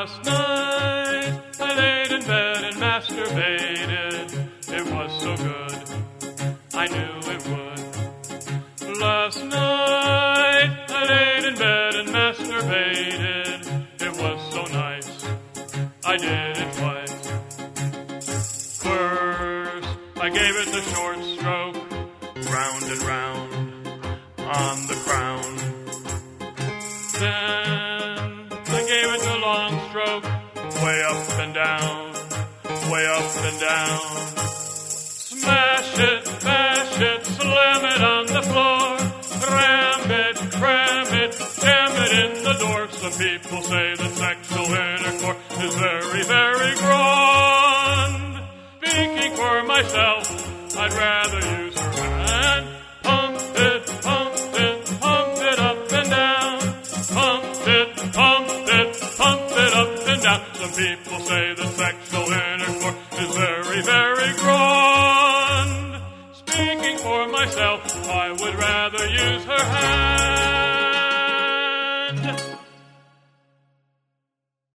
Last night I laid in bed and masturbated. It was so good, I knew it would. Last night I laid in bed and masturbated. It was so nice, I did it twice. First I gave it the short stroke, round and round on the crown. Then I gave it the long stroke, way up and down, way up and down. Smash it, bash it, slam it on the floor, ram it, cram it, jam it in the door. Some people say that sexual intercourse is very, very grand. Speaking for myself, I'd rather use her hand. Pump it, pump it, pump it up and down. Pump it, pump it, pump it up and down. Some people say that sexual intercourse is very, very grand. Speaking for myself, I would rather